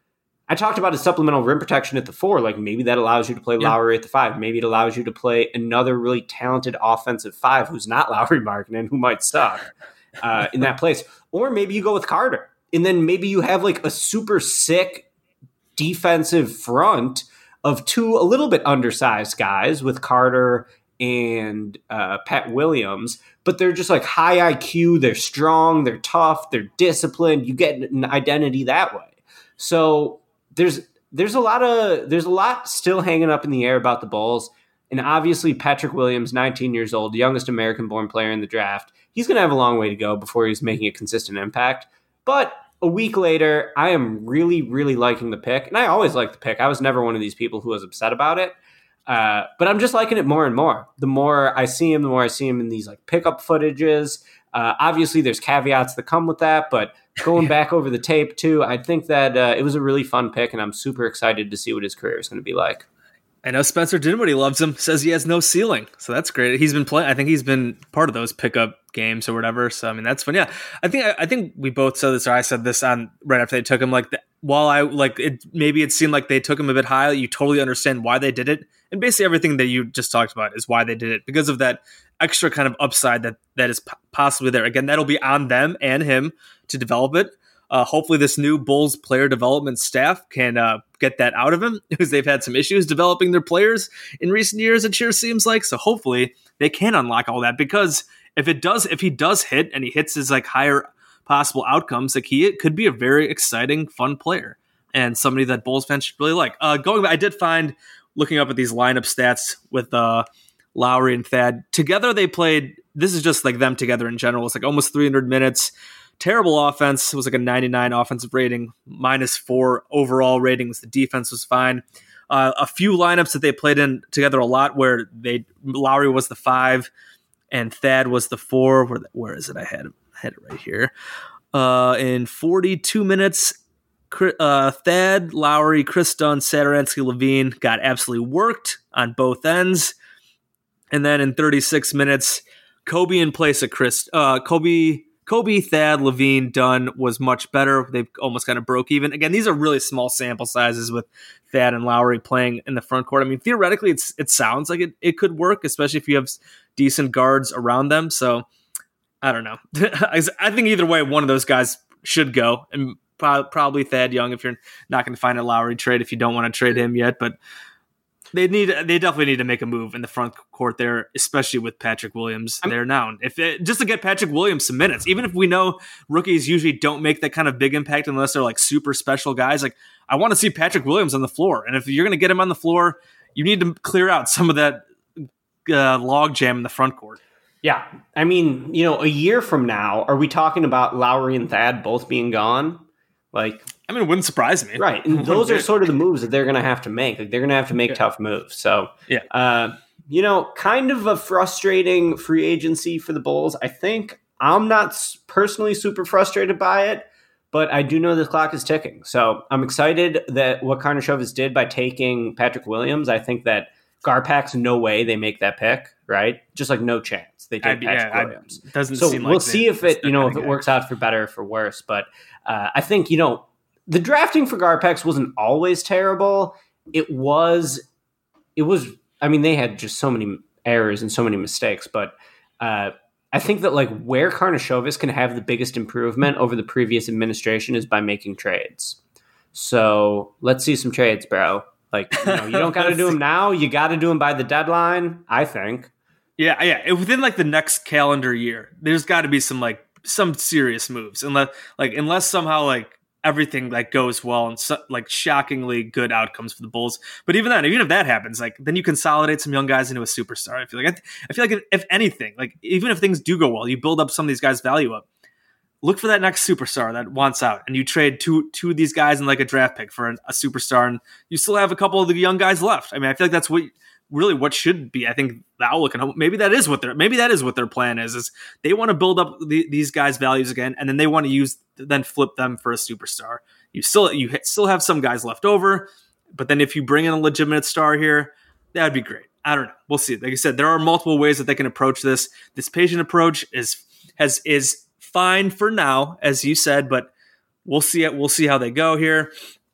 I talked about his supplemental rim protection at the four. Like, maybe that allows you to play yeah. Lowry at the five. Maybe it allows you to play another really talented offensive five who's not Lowry Markkanen, who might suck uh, in that place. Or maybe you go with Carter. And then maybe you have like a super sick defensive front of two a little bit undersized guys with Carter and uh, Pat Williams. But they're just like high I Q. They're strong. They're tough. They're disciplined. You get an identity that way. So There's there's a lot of there's a lot still hanging up in the air about the Bulls, and obviously Patrick Williams, nineteen years old, the youngest American-born player in the draft, he's going to have a long way to go before he's making a consistent impact. But a week later, I am really, really liking the pick, and I always like the pick. I was never one of these people who was upset about it, uh, but I'm just liking it more and more. The more I see him, the more I see him in these like pickup footages. Uh, obviously, there's caveats that come with that, but going back over the tape, too, I think that uh, it was a really fun pick, and I'm super excited to see what his career is going to be like. I know Spencer Dinwiddie loves him, says he has no ceiling, so that's great. He's been playing. I think he's been part of those pickup games or whatever, so I mean, that's fun. Yeah, I think I, I think we both said this, or I said this on right after they took him. Like, the, while I like it, maybe it seemed like they took him a bit high. You totally understand why they did it, and basically everything that you just talked about is why they did it, because of that extra kind of upside that that is p- possibly there. Again, that'll be on them and him to develop it. Uh, hopefully this new Bulls player development staff can uh, get that out of him, because they've had some issues developing their players in recent years, it sure seems like. So hopefully they can unlock all that, because if it does, if he does hit and he hits his like higher possible outcomes, like he it could be a very exciting, fun player and somebody that Bulls fans should really like. Uh, going, I did find looking up at these lineup stats with uh, Lowry and Thad together, they played. This is just like them together in general. It's like almost three hundred minutes. Terrible offense. It was like a ninety-nine offensive rating, minus four overall ratings. The defense was fine. Uh, a few lineups that they played in together a lot where they Lowry was the five and Thad was the four. Where, where is it? I had, I had it right here. Uh, in forty-two minutes, uh, Thad, Lowry, Chris Dunn, Satoransky, Levine got absolutely worked on both ends. And then in thirty-six minutes, Kobe in place of Chris. Uh, Kobe... Kobe, Thad, Levine, Dunn was much better. They've almost kind of broke even. Again, these are really small sample sizes with Thad and Lowry playing in the front court. I mean, theoretically, it's it sounds like it, it could work, especially if you have decent guards around them. So, I don't know. I think either way, one of those guys should go, and pro- probably Thad Young if you're not going to find a Lowry trade if you don't want to trade him yet. But they need they definitely need to make a move in the front court there, especially with Patrick Williams I'm, there now. If it, just to get Patrick Williams some minutes, even if we know rookies usually don't make that kind of big impact unless they're like super special guys. Like I want to see Patrick Williams on the floor, and if you're going to get him on the floor, you need to clear out some of that uh, log jam in the front court. Yeah, I mean, you know, a year from now, are we talking about Lowry and Thad both being gone? Like, I mean, it wouldn't surprise me. Right. And those are sort of the moves that they're going to have to make. Like, they're going to have to make yeah. tough moves. So, yeah. uh, you know, kind of a frustrating free agency for the Bulls. I think I'm not personally super frustrated by it, but I do know the clock is ticking. So I'm excited that what Karnisovas did by taking Patrick Williams. I think that Garpax, no way they make that pick, right? Just like no chance they take I'd, Patrick yeah, Williams. I'd, doesn't so seem we'll like see if it, you know, if it guy. works out for better or for worse. But uh, I think, you know, the drafting for Garpax wasn't always terrible. It was, it was, I mean, they had just so many errors and so many mistakes, but uh, I think that like where Karnisovas can have the biggest improvement over the previous administration is by making trades. So let's see some trades, bro. Like, you know, you don't got to do them now. You got to do them by the deadline, I think. Yeah, yeah. Within like the next calendar year, there's got to be some like some serious moves, unless like unless somehow like everything like goes well and so, like shockingly good outcomes for the Bulls. But even then, even if that happens, like then you consolidate some young guys into a superstar. I feel like I, I feel like if, if anything, like even if things do go well, you build up some of these guys' value up. Look for that next superstar that wants out, and you trade two two of these guys in like a draft pick for a, a superstar, and you still have a couple of the young guys left. I mean, I feel like that's what really what should be. I think the outlook, and maybe that is what their maybe that is what their plan is. Is they want to build up the, these guys' values again, and then they want to use then flip them for a superstar. You still you still have some guys left over, but then if you bring in a legitimate star here, that'd be great. I don't know. We'll see. Like I said, there are multiple ways that they can approach this. This patient approach is has is. fine for now, as you said, but we'll see it. We'll see how they go here.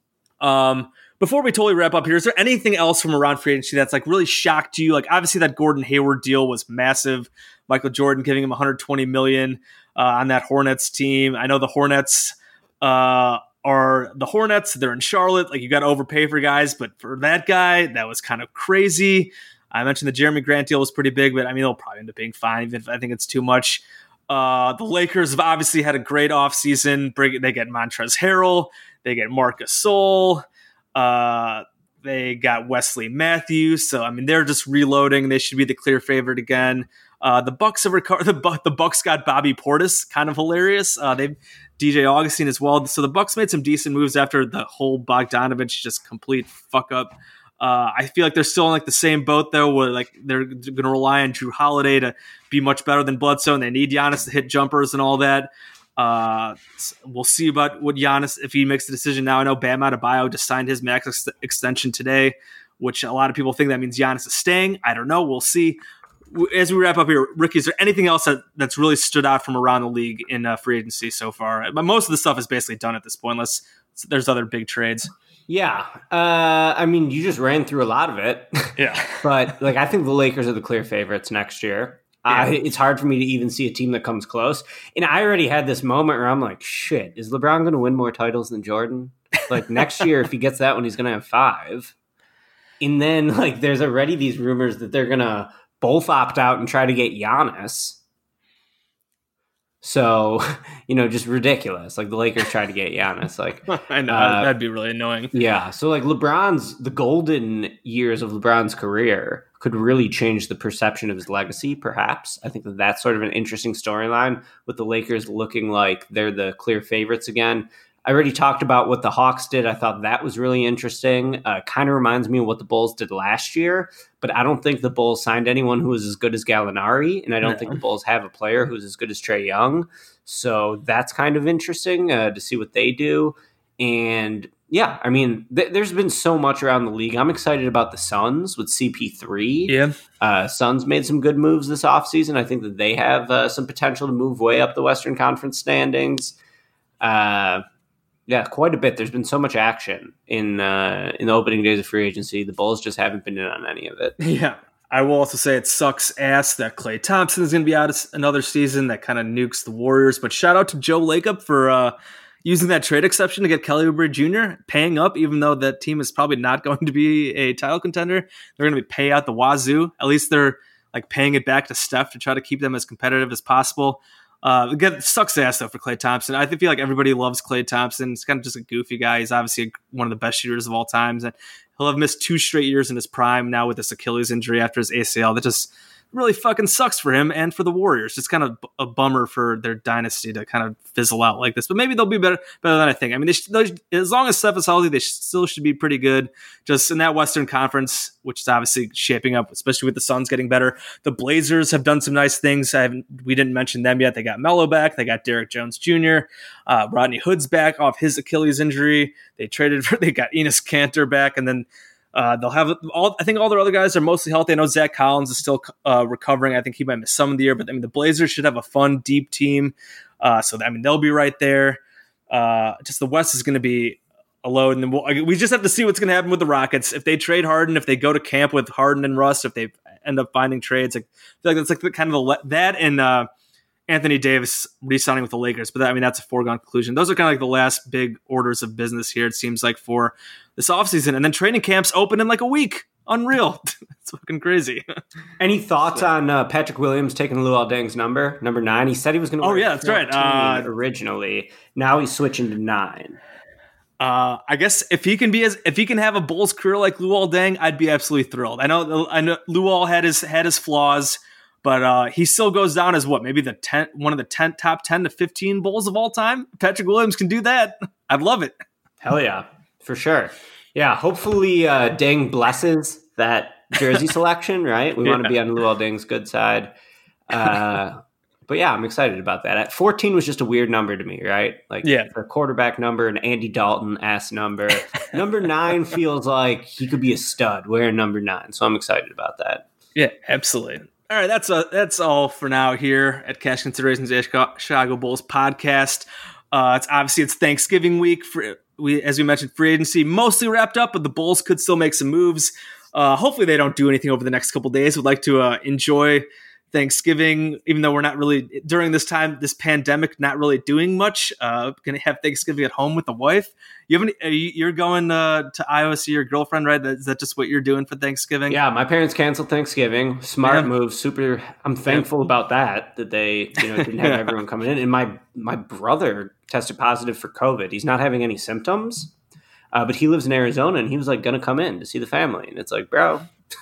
Um, before we totally wrap up here, is there anything else from around free agency that's like really shocked you? Like obviously that Gordon Hayward deal was massive. Michael Jordan giving him one hundred twenty million dollars uh, on that Hornets team. I know the Hornets uh, are the Hornets. They're in Charlotte. Like you got to overpay for guys, but for that guy, that was kind of crazy. I mentioned the Jeremy Grant deal was pretty big, but I mean, they'll probably end up being fine, even if I think it's too much. Uh, the Lakers have obviously had a great offseason. They get Montrezl Harrell. They get Marc Gasol. Uh, they got Wesley Matthews. So, I mean, they're just reloading. They should be the clear favorite again. Uh, the Bucks have recovered. The, the Bucks got Bobby Portis, kind of hilarious. Uh, they've D J Augustine as well. So the Bucks made some decent moves after the whole Bogdanovich just complete fuck up. Uh, I feel like they're still in like the same boat though, where like they're going to rely on Drew Holiday to be much better than Bledsoe, and they need Giannis to hit jumpers and all that. Uh, we'll see about what Giannis if he makes the decision now. I know Bam Adebayo just signed his max ex- extension today, which a lot of people think that means Giannis is staying. I don't know. We'll see. As we wrap up here, Ricky, is there anything else that, that's really stood out from around the league in uh, free agency so far? But most of the stuff is basically done at this point, unless there's other big trades. Yeah. Uh, I mean, you just ran through a lot of it. Yeah. But like, I think the Lakers are the clear favorites next year. Yeah. Uh, it's hard for me to even see a team that comes close. And I already had this moment where I'm like, shit, is LeBron going to win more titles than Jordan? Like next year, if he gets that one, he's going to have five. And then like, there's already these rumors that they're going to both opt out and try to get Giannis. So, you know, just ridiculous. Like the Lakers tried to get Giannis. Like I know uh, that'd be really annoying. Yeah. So like LeBron's the golden years of LeBron's career could really change the perception of his legacy. Perhaps I think that that's sort of an interesting storyline with the Lakers looking like they're the clear favorites again. I already talked about what the Hawks did. I thought that was really interesting. Uh, kind of reminds me of what the Bulls did last year, but I don't think the Bulls signed anyone who was as good as Gallinari, and I don't no. think the Bulls have a player who's as good as Trae Young. So that's kind of interesting uh, to see what they do. And yeah, I mean, th- there's been so much around the league. I'm excited about the Suns with C P three. Yeah. Uh, Suns made some good moves this offseason. I think that they have uh, some potential to move way up the Western Conference standings. Uh, Yeah, quite a bit. There's been so much action in uh, in the opening days of free agency. The Bulls just haven't been in on any of it. Yeah. I will also say it sucks ass that Klay Thompson is going to be out another season. That kind of nukes the Warriors. But shout out to Joe Lacob for uh, using that trade exception to get Kelly Oubre Junior, paying up, even though that team is probably not going to be a title contender. They're going to be pay out the wazoo. At least they're like paying it back to Steph to try to keep them as competitive as possible. Uh, again, it sucks ass though for Klay Thompson. I feel like everybody loves Klay Thompson. He's kind of just a goofy guy. He's obviously one of the best shooters of all times, and he'll have missed two straight years in his prime now with this Achilles injury after his A C L. That just really fucking sucks for him and for the Warriors. It's kind of a bummer for their dynasty to kind of fizzle out like this, but maybe they'll be better better than I think. I mean, they should, they should, as long as Steph is healthy, they still should be pretty good. Just in that Western Conference, which is obviously shaping up, especially with the Suns getting better. The Blazers have done some nice things. I haven't, we didn't mention them yet. They got Melo back. They got Derrick Jones Junior Uh, Rodney Hood's back off his Achilles injury. They traded for, they got Enes Kanter back, and then Uh, they'll have all. I think all their other guys are mostly healthy. I know Zach Collins is still uh, recovering. I think he might miss some of the year, but I mean the Blazers should have a fun, deep team. Uh, so I mean they'll be right there. Uh, just the West is going to be a load, and then we'll, we just have to see what's going to happen with the Rockets. If they trade Harden, if they go to camp with Harden and Russ, if they end up finding trades, like, I feel like that's like the kind of the that and uh, Anthony Davis re-signing with the Lakers. But that, I mean that's a foregone conclusion. Those are kind of like the last big orders of business here. It seems like for this offseason, and then training camps open in like a week. Unreal. It's fucking crazy. Any thoughts so. on uh, Patrick Williams taking Luol Deng's number, number nine? He said he was going to Oh, yeah, that's right. Uh, originally. Now he's switching to nine. Uh, I guess if he can be as if he can have a Bulls career like Luol Deng, I'd be absolutely thrilled. I know I know Luol had his had his flaws, but uh, he still goes down as what, maybe the ten, one of the ten, top ten to fifteen Bulls of all time. Patrick Williams can do that. I'd love it. Hell yeah. For sure. Yeah, hopefully uh, Deng blesses that jersey selection, right? We yeah. want to be on Luol Deng's good side. Uh, but yeah, I'm excited about that. At fourteen was just a weird number to me, right? Like yeah. for a quarterback number, an Andy Dalton-ass number. Number nine feels like he could be a stud wearing number nine, so I'm excited about that. Yeah, absolutely. All right, that's uh, that's all for now here at Cash Considerations, a Chicago Bulls podcast. Uh, it's obviously it's Thanksgiving week. For, we, as we mentioned, free agency mostly wrapped up, but the Bulls could still make some moves. Uh, hopefully, they don't do anything over the next couple days. We'd like to uh, enjoy Thanksgiving, even though we're not really during this time, this pandemic, not really doing much. Uh, going to have Thanksgiving at home with the wife. You haven't? You're going uh, to Iowa to see your girlfriend, right? Is that just what you're doing for Thanksgiving? Yeah, my parents canceled Thanksgiving. Smart yeah. move. Super. I'm thankful yeah. about that. That they, you know, didn't have everyone coming in. And my my brother tested positive for COVID. He's not having any symptoms, uh, but he lives in Arizona, and he was like going to come in to see the family. And it's like, bro,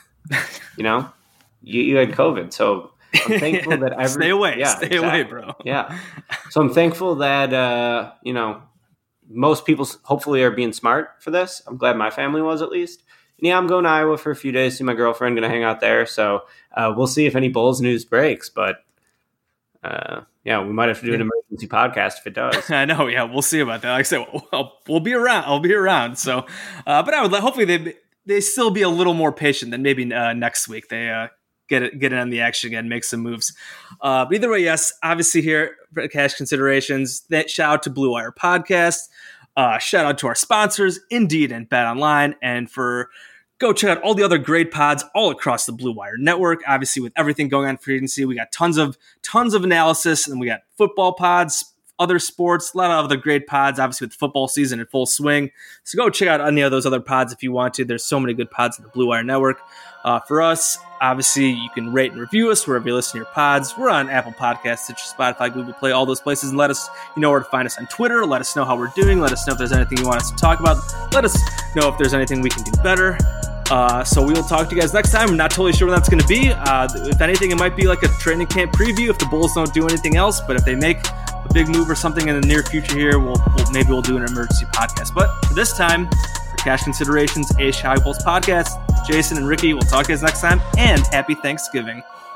you know, you, you had COVID, so. I'm thankful that every stay away, yeah, stay exactly. away, bro. Yeah, so I'm thankful that uh, you know most people hopefully are being smart for this. I'm glad my family was at least. And yeah, I'm going to Iowa for a few days. See my girlfriend, going to hang out there. So uh, we'll see if any Bulls news breaks. But uh, yeah, we might have to do an emergency podcast if it does. I know. Yeah, we'll see about that. Like I said, we'll, we'll be around. I'll be around. So, uh, but I would hopefully they they still be a little more patient than maybe uh, next week. They. Uh, Get it, get it on the action again, make some moves. Uh, but either way, yes, obviously here for Cash Considerations, that shout out to Blue Wire Podcast. Uh, shout out to our sponsors, Indeed and Bet Online. And for go check out all the other great pods all across the Blue Wire Network. Obviously, with everything going on free agency, we got tons of tons of analysis, and we got football pods, other sports, a lot of other great pods, obviously with football season in full swing. So go check out any of those other pods if you want to. There's so many good pods in the Blue Wire Network. Uh, for us, obviously, you can rate and review us wherever you listen to your pods. We're on Apple Podcasts, Stitcher, Spotify, Google Play, all those places. And let us, you know where to find us on Twitter. Let us know how we're doing. Let us know if there's anything you want us to talk about. Let us know if there's anything we can do better. Uh, so we will talk to you guys next time. I'm not totally sure when that's going to be. Uh, if anything, it might be like a training camp preview if the Bulls don't do anything else. But if they make a big move or something in the near future here, we'll, we'll maybe we'll do an emergency podcast. But for this time, for Cash Considerations, a Chicago Bulls podcast, Jason and Ricky, we'll talk to you guys next time, and happy Thanksgiving.